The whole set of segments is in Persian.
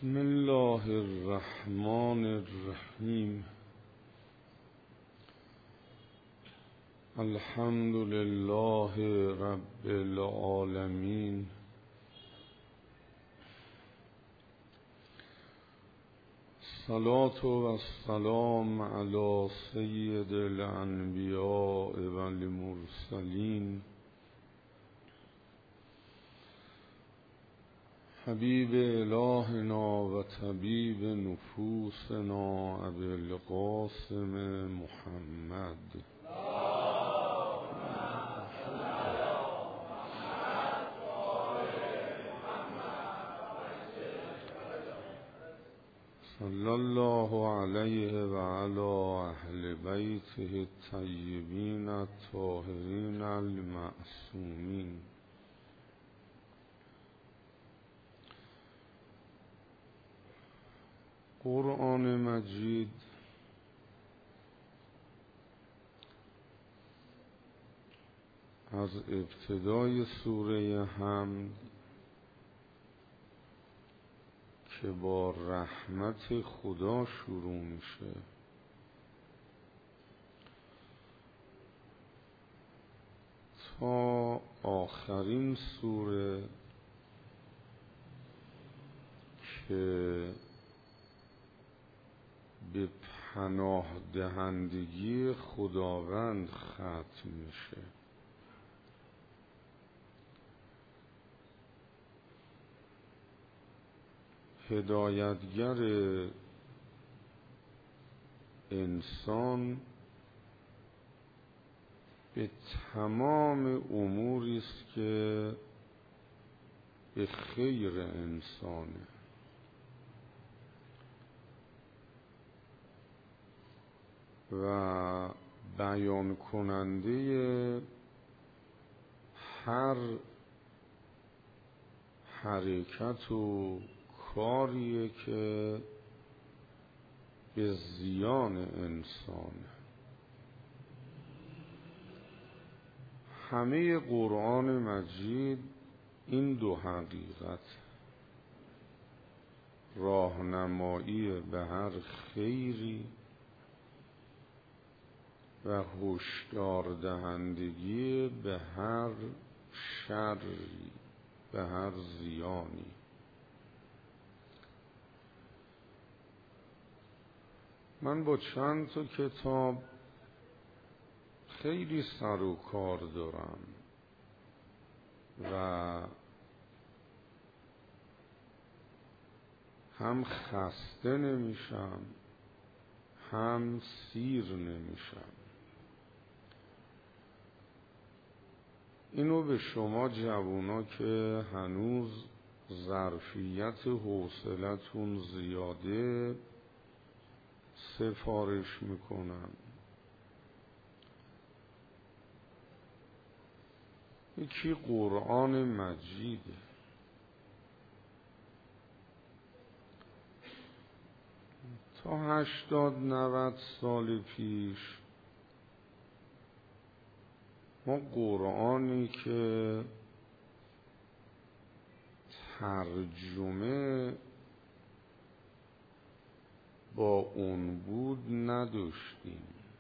بسم الله الرحمن الرحیم. الحمد لله رب العالمین. الصلاة والسلام علی سید الانبیاء والمرسلین حبیب الهنا و طبیب نفوسنا ابی القاسم محمد. صلی الله علیه و علی اهل بیته الطیبین الطاهرین المعصومین. قرآن مجید از ابتدای سوره حمد که با رحمت خدا شروع میشه تا آخرین سوره که به پناه دهندگی خداوند ختم میشه. هدایتگر انسان به تمام اموری است که به خیر انسانه. و بیان کننده هر حرکت و کاریه که به زیان انسانه. همه قرآن مجید این دو حقیقت، راهنمایی به هر خیری و هشدار دهندگی به هر شری، به هر زیانی. من با چند تا کتاب خیلی سر و کار دارم و هم خسته نمیشم هم سیر نمیشم. اینو به شما جوونا که هنوز ظرفیت حوصلتون زیاده سفارش میکنم. یکی قرآن مجیده. تا 80-90 سال پیش ما قرآنی که ترجمه با اون بود نداشتیم.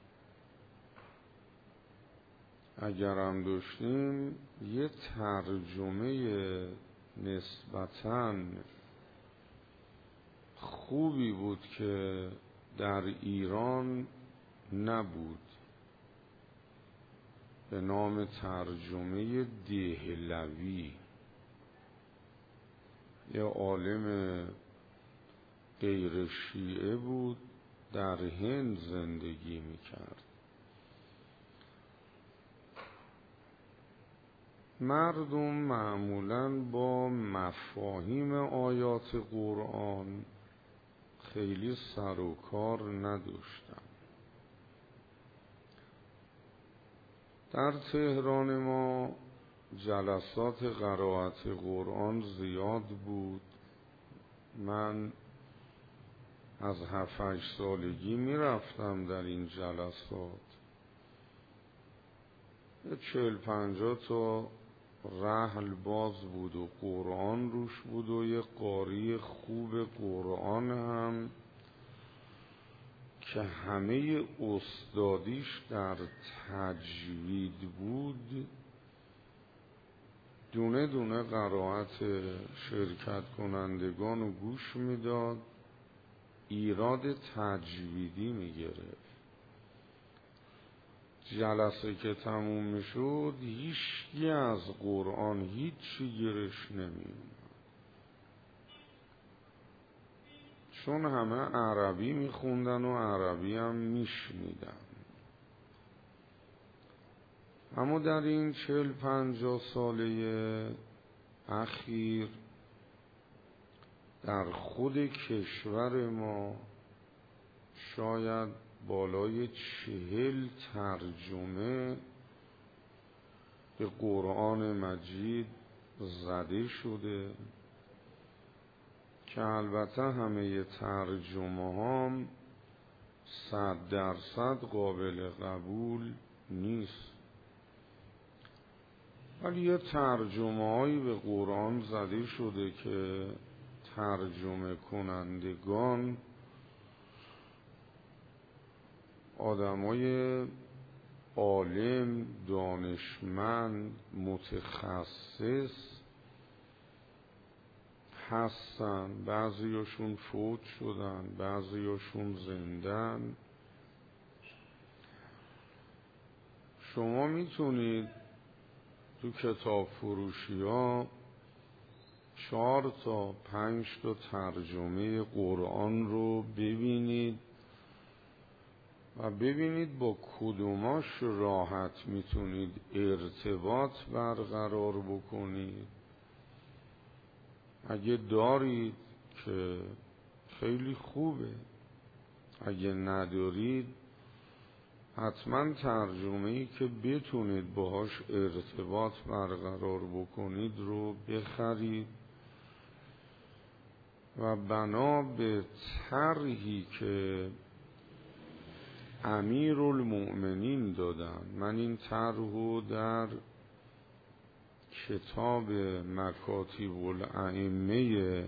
اگرم داشتیم یه ترجمه نسبتاً خوبی بود که در ایران نبود، به نام ترجمه دهلوی. یه عالم غیر شیعه بود، در هند زندگی میکرد. مردم معمولاً با مفاهیم آیات قرآن خیلی سر و کار نداشتن. در تهران ما جلسات قرائت قرآن زیاد بود. من از 7-8 سالگی میرفتم در این جلسات. 40-50 تا رحل باز بود و قرآن روش بود و یه قاری خوب قرآن هم که همه استادیش در تجوید بود، دونه دونه قرائت شرکت کنندگان رو گوش میداد، ایراد تجویدی میگرفت. جلسه که تموم میشد هیچکی از قرآن هیچی گیرش نمیومد، چون همه عربی میخوندن و عربی هم میشنیدن. اما در این 40-50 ساله اخیر در خود کشور ما شاید بالای 40 ترجمه به قرآن مجید زده شده که البته همه ترجمه هم 100% قابل قبول نیست، ولی یه ترجمه هایی به قرآن زده شده که ترجمه کنندگان آدمای عالم، دانشمند، متخصص هستن. بعضیاشون فوت شدن، بعضیاشون زندن. شما میتونید تو کتاب فروشی ها 4 تا 5 تا ترجمه قرآن رو ببینید و ببینید با کدوماش راحت میتونید ارتباط برقرار بکنید. اگه دارید که خیلی خوبه، اگه ندارید حتما ترجمه‌ای که بتونید باهاش ارتباط برقرار بکنید رو بخرید و بنا به طرحی که امیرالمؤمنین دادن، من این طرح رو در کتاب مکاتیب الائمه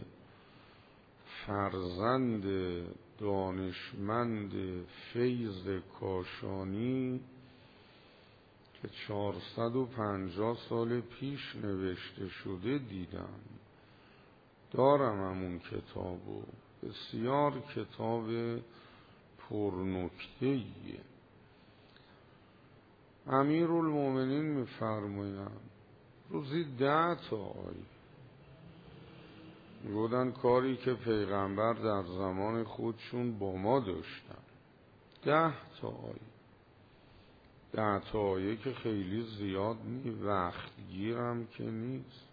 فرزند دانشمند فیض کاشانی که 450 سال پیش نوشته شده دیدم. دارم همون کتابو، بسیار کتاب پرنکته‌ایه. امیرالمؤمنین می‌فرمایند روزی 10 تا آیه گفتن کاری که پیغمبر در زمان خودشون با ما داشتن. 10 تا آیه، 10 تا آیه که خیلی زیاد نیست، وقت گیرم که نیست.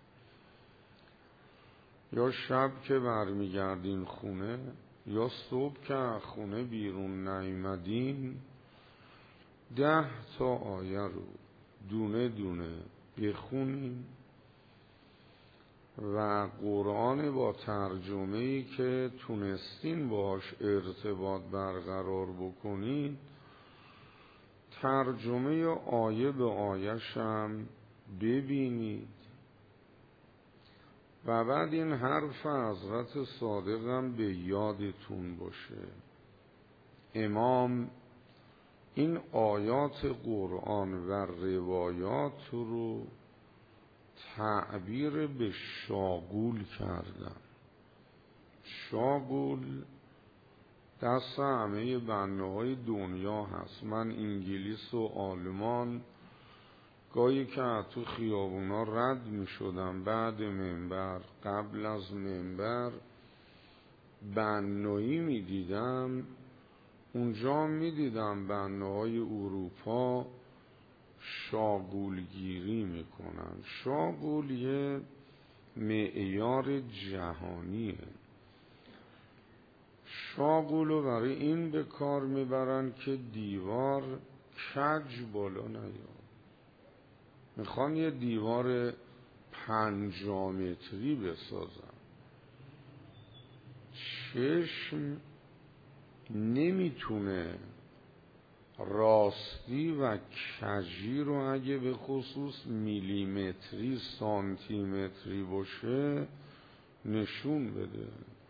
یا شب که برمیگردین خونه یا صبح که از خونه بیرون نیامدین 10 تا آیه رو دونه دونه بخونیم و قرآن با ترجمه‌ای که تونستین باش ارتباط برقرار بکنید ترجمه آیه به آیه‌ش هم ببینید و بعد این حرف حضرت صادق هم به یادتون باشه. امام این آیات قرآن و روایات رو تعبیر به شاغول کردن. شاغول دست همه بناهای دنیا هست. من انگلیس و آلمان گاهی که تو خیابونا رد می شدم بعد منبر قبل از منبر بنایی می دیدم، اونجا می دیدم بناهای اروپا شاغولگیری می کنن. شاغول یه معیار جهانیه. شاغول رو برای این به کار می برن که دیوار کج بالا نیاد. میخوان یه دیوار 5 متری بسازن. چشم نمیتونه راستی و کجی رو اگه به خصوص میلیمتری سانتیمتری باشه نشون بده.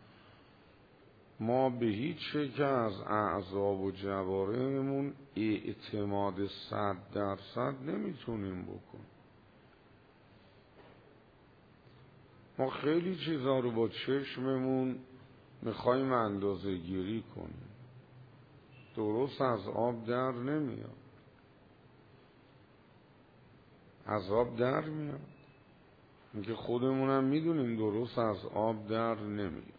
ما به هیچ شکل از اعضا و جوارحمون اعتماد 100% نمیتونیم بکنیم. ما خیلی چیزا رو با چشممون میخوایم اندازه گیری کنیم، درست از آب در نمیاد. از آب در میاد، اینکه خودمونم میدونیم درست از آب در نمیاد.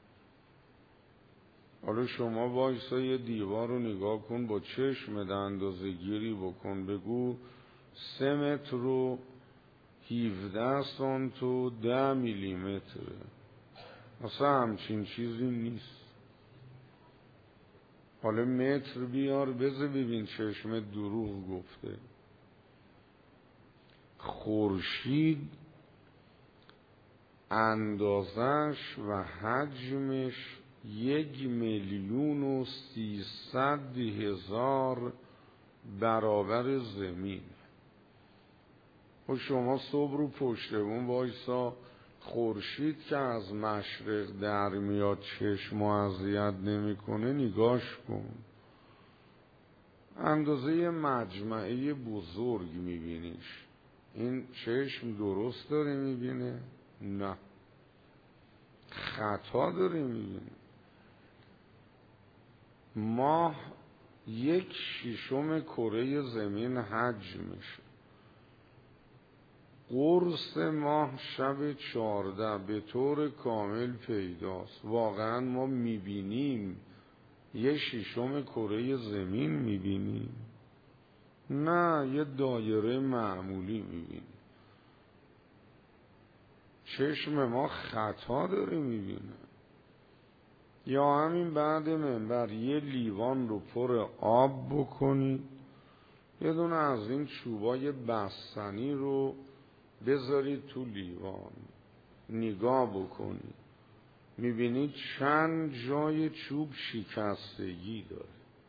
حالا شما وایسا یه دیوار رو نگاه کن، با چشم اندازه گیری بکن، بگو 3 متر و 17 سانت و 10 میلیمتره. اصلا همچین چیزی نیست. حالا متر بیار بذار ببین چشم دروغ گفته. خورشید اندازش و حجمش 1,300,000 برابر زمین. و شما صبح رو پشت بون وایسا، خورشید که از مشرق در میاد چشم اذیت نمیکنه، نگاش کن. اندازه مجمعه بزرگ میبینیش. این چشم درست داره میبینه؟ نه، خطا داره میبینه. ماه 1/6 کره زمین حجمشه. قرص ماه شب 14 به طور کامل پیداست. واقعا ما میبینیم 1/6 کره زمین میبینیم؟ نه، یه دایره معمولی میبینیم. چشم ما خطا داره میبینه. یا همین بعد منبر یه لیوان رو پر آب بکنید، یه دونه از این چوبای بستنی رو بذارید تو لیوان، نگاه بکنید، میبینید چند جای چوب شکستگی داره.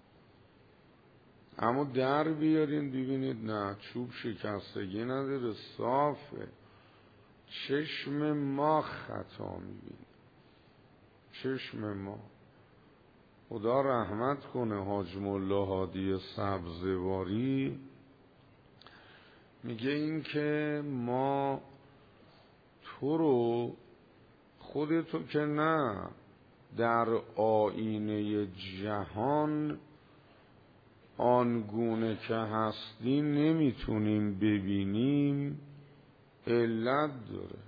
اما در بیارین ببینید نه، چوب شکستگی نداره، صافه. چشم ما خطا میبینه. چشم ما. خدا رحمت کنه حاج ملا هادی سبزواری، میگه این که ما تو رو، خودتو که نه، در آینه جهان آنگونه که هستی نمیتونیم ببینیم، علت داره.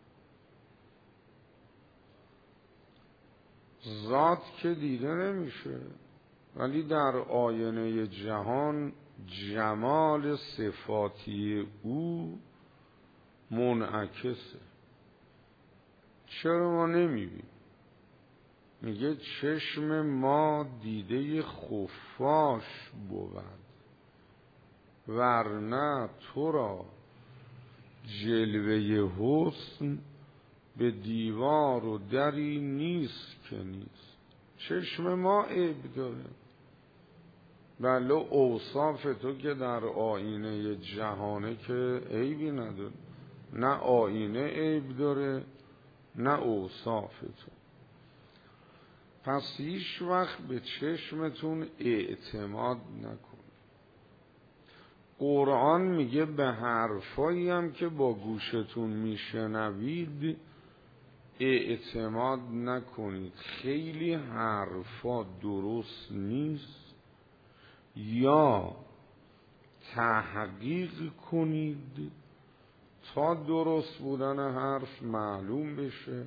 ذات که دیده نمیشه، ولی در آینه جهان جمال صفاتی او منعکسه. چرا ما نمیبینیم؟ میگه چشم ما دیده خفاش بود، ورنه تو را جلوه حسن به دیوار و دری نیست که نیست. چشم ما عیب داره. بله اوصاف تو که در آینه جهانه که عیبی نداره. نه آینه عیب داره نه اوصاف تو. پس هیچ وقت به چشمتون اعتماد نکن. قرآن میگه به حرفایی هم که با گوشتون میشنوید اعتماد نکنید. خیلی حرفا درست نیست، یا تحقیق کنید تا درست بودن حرف معلوم بشه،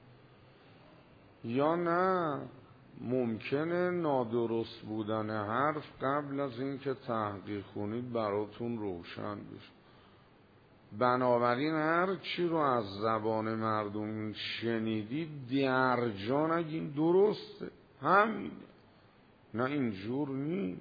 یا نه ممکنه نادرست بودن حرف قبل از اینکه تحقیق کنید براتون روشن بشه. بنابراین هر چی رو از زبان مردم شنیدید در جا نگین، درسته، همینه، نه اینجور نی.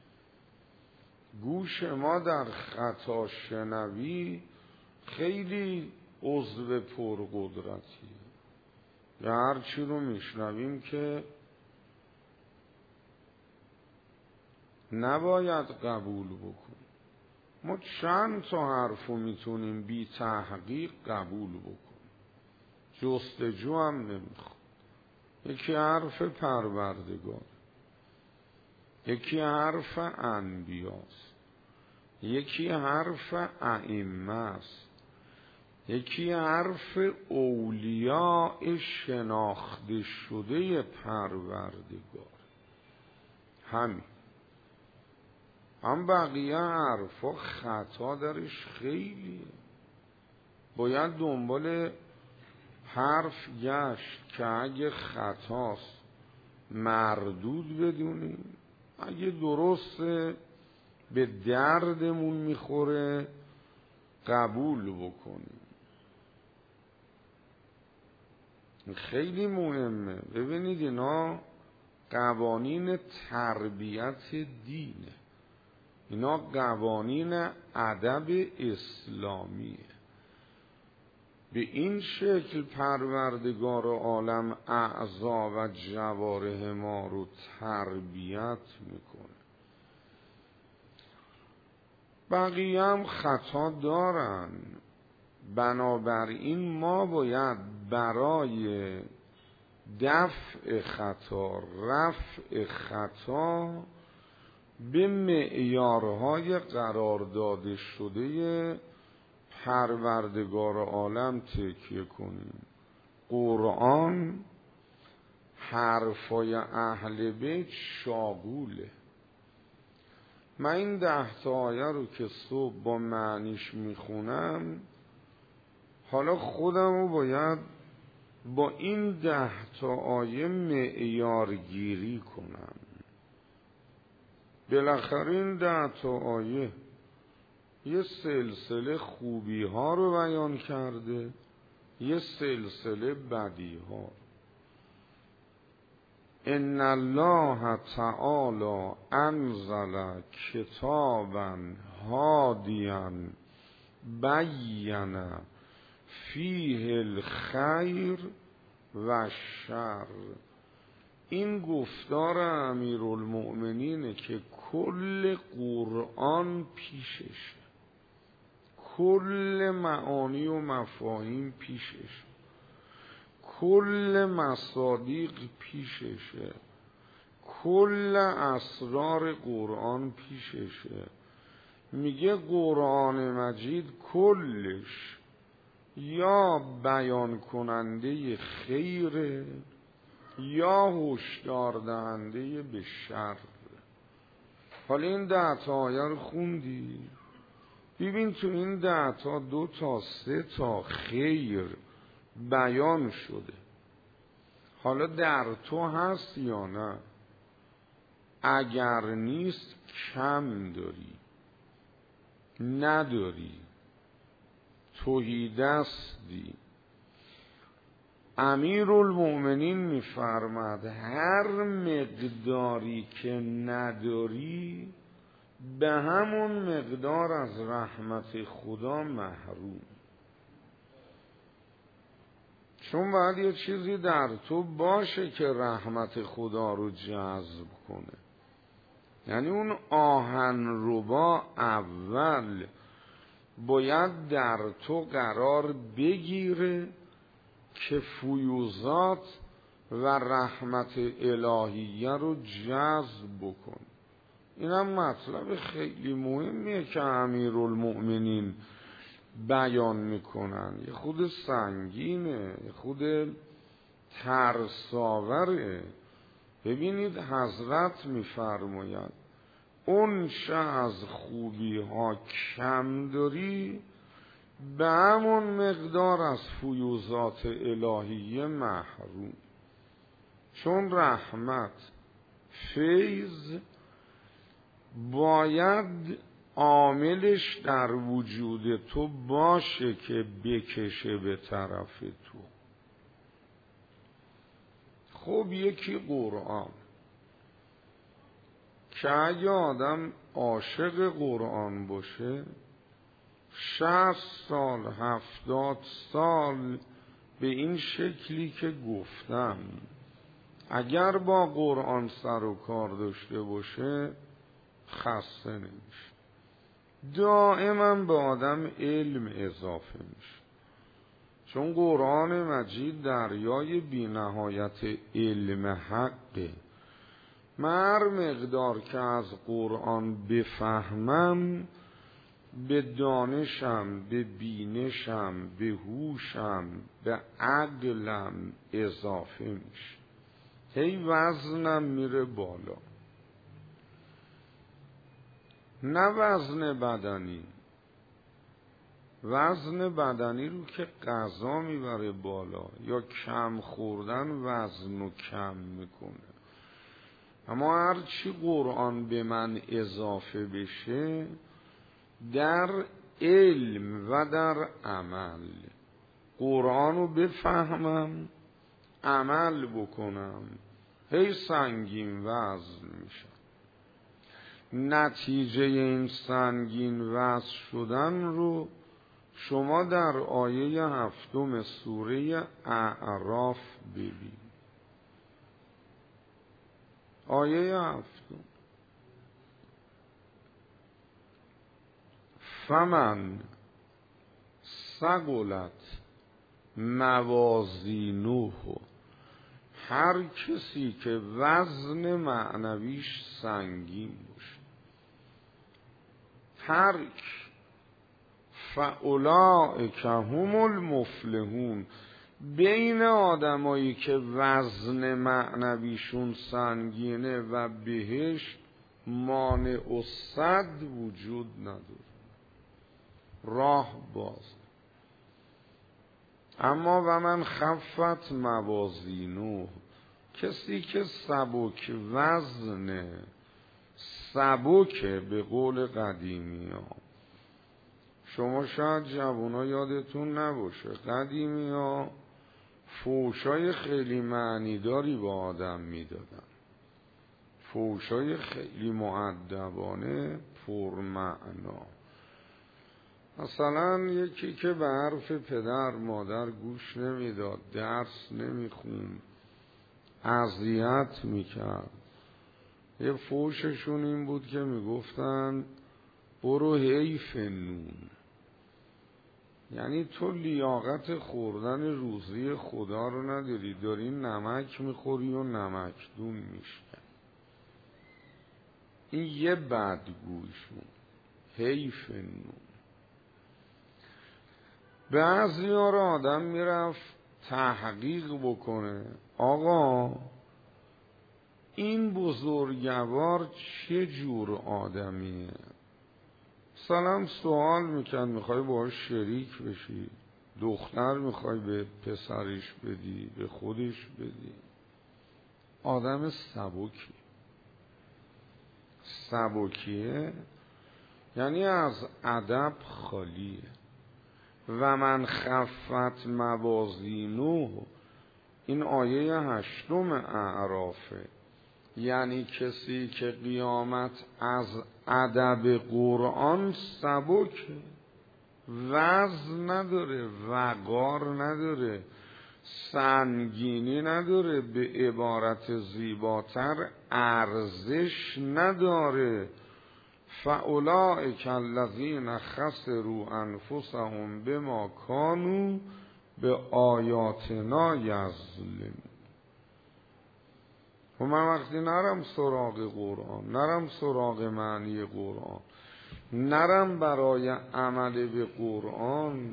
گوش ما در خطا شنوی خیلی عضو پرقدرتیه. یا هر چی رو میشنویم که نباید قبول بکنیم. ما چند تا حرفو میتونیم بی تحقیق قبول بکنیم، جستجو هم نمیخواد. یکی حرف پروردگار، یکی حرف انبیاست، یکی حرف ائمه است، یکی حرف اولیاء شناخته شده پروردگار. همین. هم بقیه حرفا خطا درش خیلیه. باید دنبال حرف گشت که اگه خطاست مردود بدونیم، اگه درسته به دردمون میخوره قبول بکنیم. خیلی مهمه. ببینید اینا قوانین تربیت دینه، اینا قوانین ادب اسلامیه. به این شکل پروردگار عالم اعضا و جوارح ما رو تربیت میکنه. بقیه هم خطا دارن، بنابراین ما باید برای دفع خطا، رفع خطا به معیارهای قرار داده شده پروردگار عالم تکیه کنیم. قرآن حرفای اهل بیت شاغوله. من این 10 تا آیه رو که صبح با معنیش میخونم، حالا خودم رو باید با این 10 تا آیه معیارگیری کنم. بالاخره این 10 تا آیه یه سلسله خوبی ها رو بیان کرده، یه سلسله بدی ها. ان الله تعالی انزل کتابا هادیا بین فیه الخیر و الشر. این گفتار امیرالمؤمنینه که کل قرآن پیششه، کل معانی و مفاهیم پیششه، کل مصادیق پیششه، کل اسرار قرآن پیششه. میگه قرآن مجید کلش یا بیان کننده خیره یا هشدار دهنده به شر. حالا این 10 تا آیه رو خوندی، ببین تو این 10 تا 2 تا 3 تا خیر بیان شده. حالا در تو هست یا نه؟ اگر نیست کم داری، نداری، تهیدستی. امیرالمؤمنین میفرماد هر مقداری که نداری به همون مقدار از رحمت خدا محروم. چون باید یه چیزی در تو باشه که رحمت خدا رو جذب کنه. یعنی اون آهنربا اول باید در تو قرار بگیره که فیوضات و رحمت الهیه رو جذب بکن. این هم مطلب خیلی مهمیه که امیرالمؤمنین بیان میکنن. یه خود سنگینه، یه خود ترساوره. ببینید حضرت میفرماید اون چه از خوبی ها کم داری به همون مقدار از فیوضات الهیه محروم. چون رحمت، فیض باید عاملش در وجود تو باشه که بکشه به طرف تو. خب یکی قرآن، که اگه آدم عاشق قرآن باشه 60 سال 70 سال به این شکلی که گفتم اگر با قرآن سر و کار داشته باشه خسته نمیشه. دائما به آدم علم اضافه میشه، چون قرآن مجید دریای بی نهایت علم حقه. من هر مقدار که از قرآن بفهمم به دانشم، به بینشم، به هوشم، به عقلم اضافه میشه، هی وزنم میره بالا. نه وزن بدنی، وزن بدنی رو که غذا میبره بالا یا کم خوردن وزن رو کم میکنه، اما هرچی قرآن به من اضافه بشه در علم و در عمل، قرآن رو بفهمم عمل بکنم، هی سنگین وزن میشه. نتیجه این سنگین وزن شدن رو شما در آیه 7 سوره اعراف ببین. آیه 7: فمن ثقلت موازینه، هر کسی که وزن معنویش سنگین باشه، ترک، فاولئک هم المفلحون، بین آدمایی که وزن معنویشون سنگینه و بهشت مانع و سد وجود نداره، راه باز. اما و من خفت موازینه، کسی که سبک وزنه، سبکه به قول قدیمی ها. شما شاید جوونا یادتون نباشه، قدیمی ها فوشای خیلی معنیداری با آدم میدادن، فوشای خیلی مؤدبانه پرمعنا. مثلا یکی که به حرف پدر مادر گوش نمیداد، درس نمیخوند، اذیت میکرد، یه فوششون این بود که میگفتن برو حیف نون، یعنی تو لیاقت خوردن روزی خدا رو نداری، داری نمک میخوری و نمکدون میشکن. این یه بدگویشون، حیف نون. بعضی ها رو آدم میرفت تحقیق بکنه، آقا این بزرگوار چه جور آدمیه؟ مثلا سوال میکن، میخوای باهاش شریک بشی، دختر میخوای به پسرش بدی، به خودش بدی. آدم سبکی، سبکیه یعنی از ادب خالیه. و من خفت موازینه، این آیه 8 اعرافه، یعنی کسی که قیامت از ادب قرآن سبک، وزن نداره، وقار نداره، سنگینی نداره، به عبارت زیباتر ارزش نداره. فاولئک الذین خسروا انفسهم بما کانوا بآیاتنا یظلمون. و من وقتی نرم سراغ قرآن، نرم سراغ معنی قرآن، نرم برای عمل به قرآن،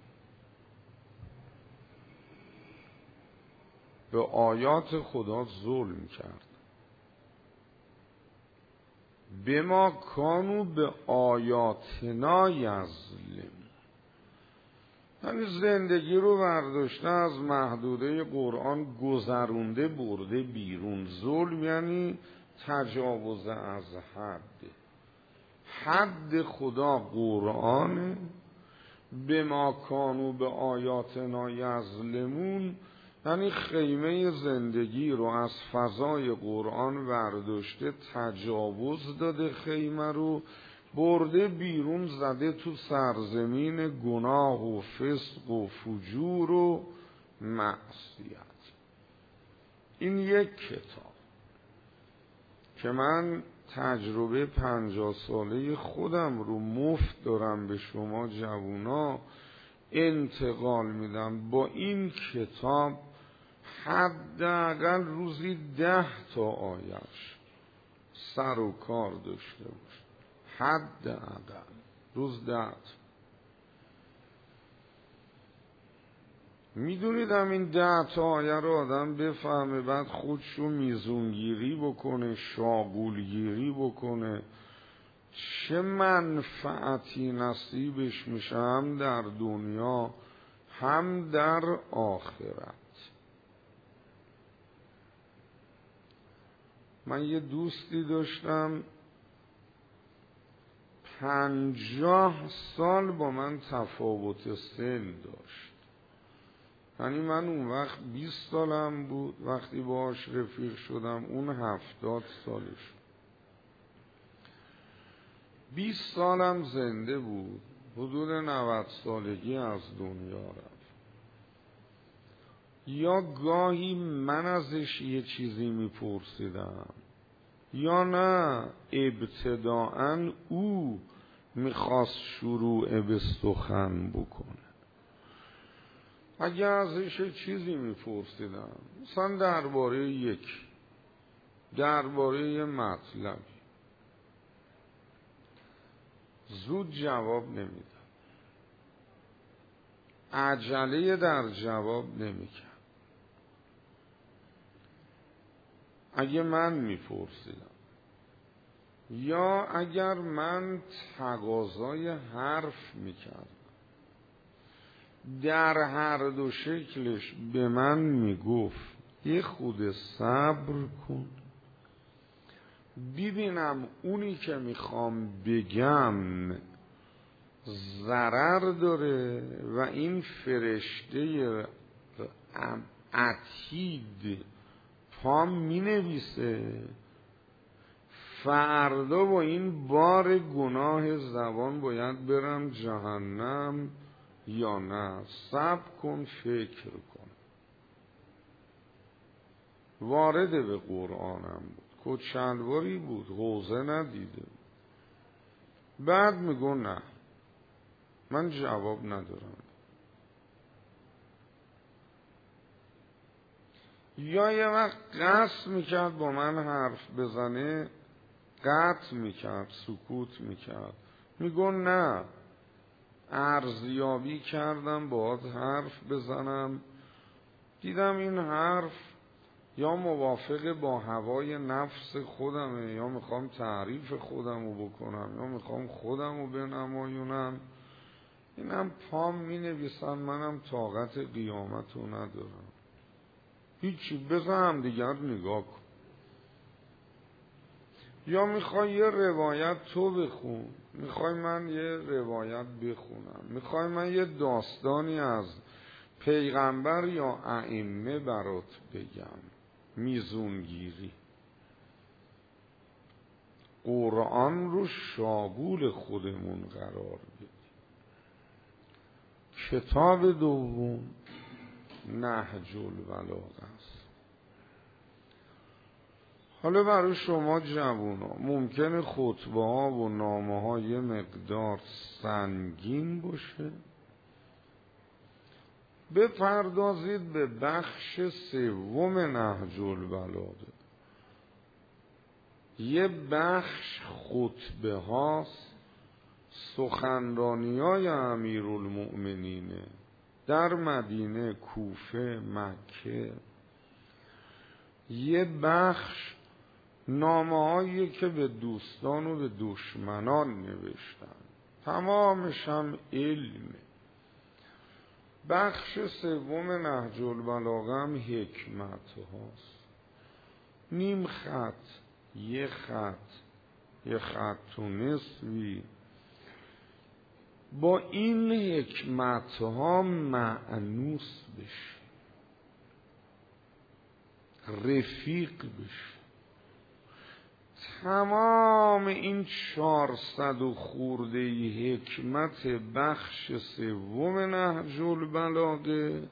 به آیات خدا ظلم کرد. بما کانوا به آیاتنا یظلمون، یعنی زندگی رو برداشته از محدوده قرآن گذرونده برده بیرون. ظلم یعنی تجاوز از حد. حد خدا قرآن. بما کانوا به آیاتنا یظلمون یعنی خیمه زندگی رو از فضای قرآن برداشته، تجاوز داده، خیمه رو برده بیرون، زده تو سرزمین گناه و فسق و فجور و معصیت. این یک کتاب که من تجربه 50 ساله خودم رو مفت دارم به شما جوونا انتقال میدم. با این کتاب حداقل روزی 10 تا آیه‌اش سر و کار داشته باش، حداقل روز 10 تا. میدونیدم این 10 تا آیه رو آدم بفهمه، بعد خودشو میزونگیری بکنه، شاغولگیری بکنه، چه منفعتی نصیبش میشه هم در دنیا هم در آخرت. من یه دوستی داشتم 50 سال با من تفاوت سن داشت. یعنی من اون وقت 20 سالم بود وقتی باهاش رفیق شدم، اون 70 سالش. 20 سالم زنده بود، حدود 90 سالگی از دنیا رفت. یا گاهی من ازش یه چیزی میپرسیدم یا نه ابتداءً او میخواست شروع به سخن بکنه. اگه ازش چیزی میپرسیدم مثلا درباره یه مطلبی، زود جواب نمیدم، عجله در جواب نمیکرد. اگه من میپرسیدم یا اگر من تقاضای حرف میکردم، در هر دو شکلش به من میگفت یه خود صبر کن ببینم اونی که میخوام بگم ضرر داره و این فرشته عتید پام مینویسه فردا با این بار گناه زبان باید برم جهنم یا نه. صبر کن، فکر کن. وارد به قرآنم بود، کچلواری بود، حوزه ندیده. بعد میگو نه من جواب ندارم. یا یه وقت قصد میکرد با من حرف بزنه، قطع میکرد، سکوت میکرد، میگو نه ارزیابی کردم باهات حرف بزنم، دیدم این حرف یا موافق با هوای نفس خودمه یا میخوام تعریف خودمو بکنم یا میخوام خودمو بنمایونم، اینم پام مینویسن، منم طاقت قیامتو ندارم. هیچی، بزن دیگر نگاه کن. یا میخوای یه روایت تو بخون، میخوای من یه روایت بخونم، میخوای من یه داستانی از پیغمبر یا ائمه برات بگم. میزونگیری. قرآن رو شاغول خودمون قرار بدیم. کتاب دوم نهج البلاغه است. حالا برای شما جوونا ممکنه خطبه ها و نامه ها یه مقدار سنگین باشه. بپردازید به بخش سوم نهج البلاغه. یه بخش خطبه هاست، سخنرانی های امیرالمؤمنینه در مدینه، کوفه، مکه. یه بخش نامه هایی که به دوستان و به دشمنان نوشتن، تمامش هم علمه. بخش سوم نهج البلاغه هم حکمت هاست، نیم خط، یه خط و نصفی. با این حکمت ها مأنوس بشه، رفیق بشه. تمام این 400 و خورده حکمت بخش سوم نهج البلاغه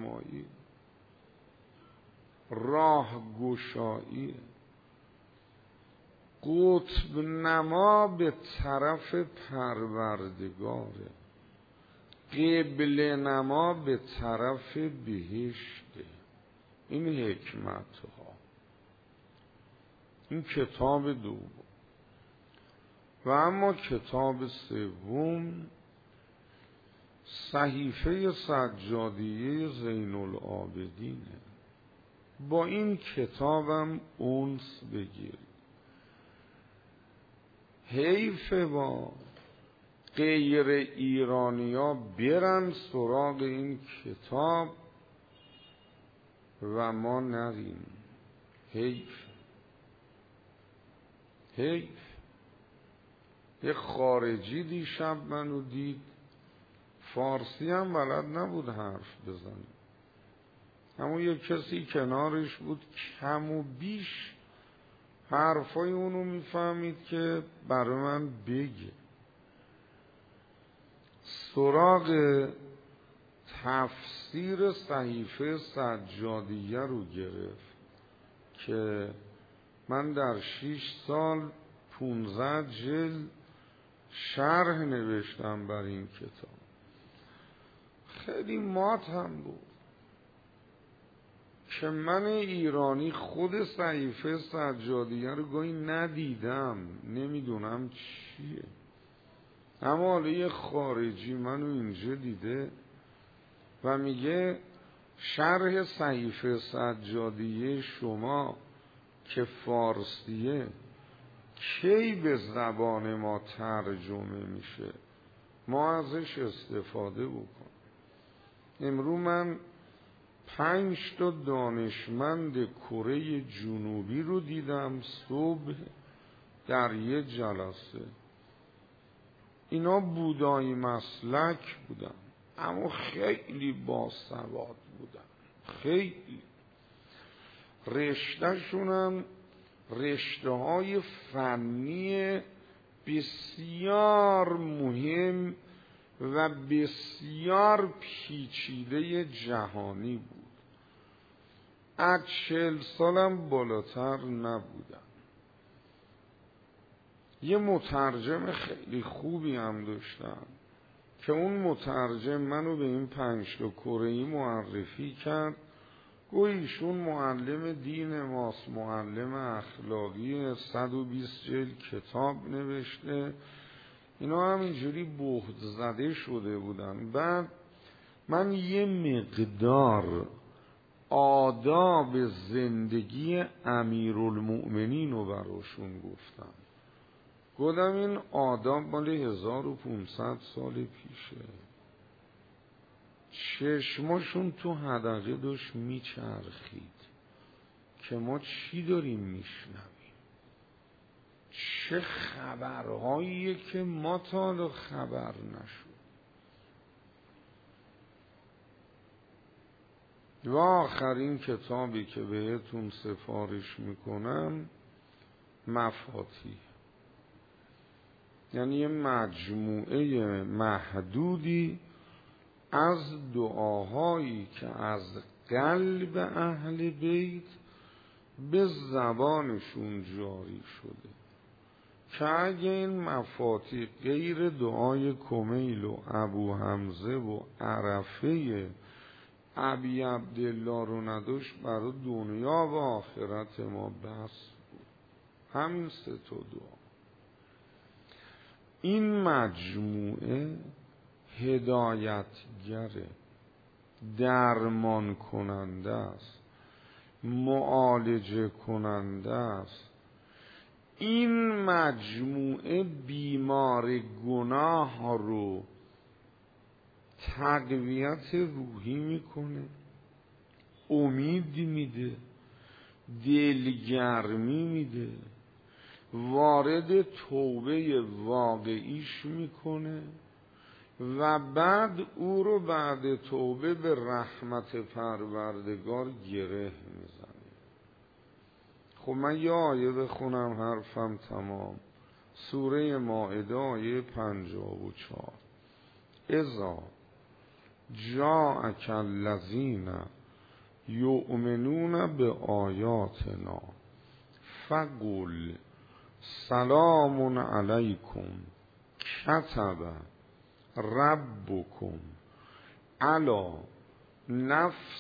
راهنمایی، راهگشایی. قطب نما به طرف پروردگاره، قبله نما به طرف بهشته. این حکمت ها. این کتاب دوم. و اما کتاب سوم صحیفه سجادیه زین العابدینه. با این کتابم انس بگیرید. حیف با غیر ایرانیا برن سراغ این کتاب و ما نریم. حیف. یه خارجی دیشب منو دید، فارسی هم بلد نبود حرف بزنه، اما یه کسی کنارش بود کم و بیش حرفای اونو میفهمید که برای من بگه. سراغ تفسیر صحیفه سجادیه رو گرفت که من در 6 سال 15 جلد شرح نوشتم بر این کتاب. خیلی مات هم بود که من ایرانی خود صحیفه سجادیه رو گاهی ندیدم، نمیدونم چیه، اما حالا یه خارجی منو اینجا دیده و میگه شرح صحیفه سجادیه شما که فارسیه کی به زبان ما ترجمه میشه، ما ازش استفاده بکنیم. امروز من 5 تا دانشمند کره جنوبی رو دیدم صبح در یه جلسه. اینا بودایی مسلک بودن اما خیلی باسواد بودن، خیلی رشته‌شونم رشته های فنی بسیار مهم و بسیار پیچیده جهانی بود. از 40 سالم بالاتر نبودم. یه مترجم خیلی خوبی هم داشتم که اون مترجم منو به این 5 تا کره‌ای معرفی کرد. گویا ایشون معلم دین ماست، معلم اخلاقی، 120 جلد کتاب نوشته. اینا هم اینجوری بهت زده شده بودن. بعد من یه مقدار آداب زندگی امیرالمؤمنین رو براشون گفتم. گفتم این آداب مال 1500 سال پیشه. چشماشون تو حدقه داشت میچرخید که ما چی داریم میشنویم، چه خبرهاییه که ما تا حالا خبر نشد. و آخرین کتابی که بهتون سفارش میکنم مفاتیح، یعنی یه مجموعه محدودی از دعاهایی که از قلب اهل بیت به زبانشون جاری شده که اگه این مفاتیح غیر دعای کمیل و ابو حمزه و عرفه ابی عبدالله رو نداشت، برای دنیا و آخرت ما بس بود. همین 3 تا دعا. این مجموعه هدایتگره، درمان کننده است، معالجه کننده است. این مجموعه بیمار گناه رو تقویت روحی میکنه، امید میده، دلگرمی میده، وارد توبه واقعیش میکنه و بعد او رو بعد توبه به رحمت پروردگار گره میزنه. خب من یه آیه بخونم حرفم تمام. سوره مائده آیه 54. اذا جاءک الذین یؤمنون بآیاتنا فقل سلام علیکم کتب ربکم علی نفسه